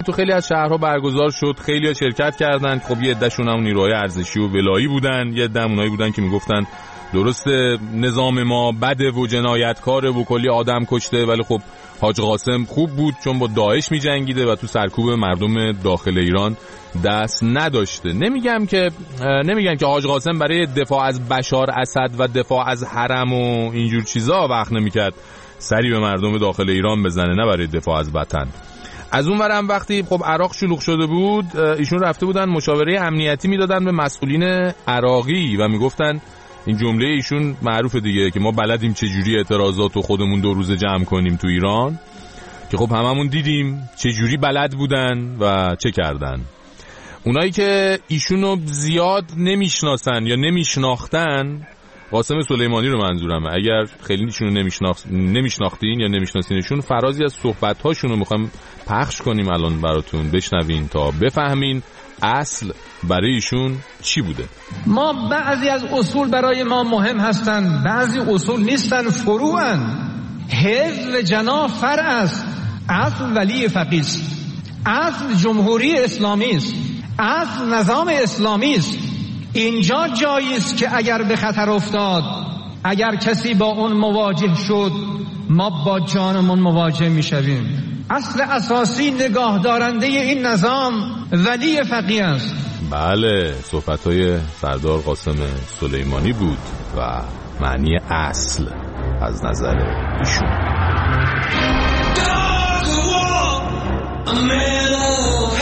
تو خیلی از شهرها برگزار شد، خیلی‌ها شرکت کردن. خب یه عده‌شون هم نیروهای ارزشی و ولایی بودن، یه عده اونایی بودن که میگفتن درسته نظام ما بده و جنایتکاره و کلی آدم کشته، ولی خب حاج قاسم خوب بود چون با داعش می‌جنگیده و تو سرکوب مردم داخل ایران دست نداشته. نمیگم که حاج قاسم برای دفاع از بشار اسد و دفاع از حرم و اینجور چیزا وقت نمی‌کرد سری به مردم داخل ایران بزنه، نه برای دفاع از وطن. از اون ورم وقتی خب عراق شلوغ شده بود، ایشون رفته بودن مشاوره امنیتی میدادن به مسئولین عراقی و میگفتن این جمله ایشون معروفه دیگه که ما بلدیم چه جوری اعتراضات رو خودمون 2 روزه جمع کنیم تو ایران، که خب هممون دیدیم چه جوری بلد بودن و چه کردن. اونایی که ایشونو زیاد نمیشناسن یا نمیشناختن، قاسم سلیمانی رو منظورمه، اگر خیلی ایشونو نمیشناختین یا نمیشناسینشون، فرازی از صحبت‌هاشون رو میخوایم پخش کنیم الان براتون بشنوین تا بفهمین اصل برای ایشون چی بوده. ما بعضی از اصول برای ما مهم هستند، بعضی اصول نیستن، فروعن. حزب جنا فرع است، اصل ولی فقیه است، اصل جمهوری اسلامی است، اصل نظام اسلامی است. اینجا جایی است که اگر به خطر افتاد، اگر کسی با اون مواجه شد، ما با جانمون مواجه میشویم. اصل اساسی نگاه دارنده این نظام ولی فقیه است. بله، صحبت‌های سردار قاسم سلیمانی بود و معنی اصل از نظر ایشون.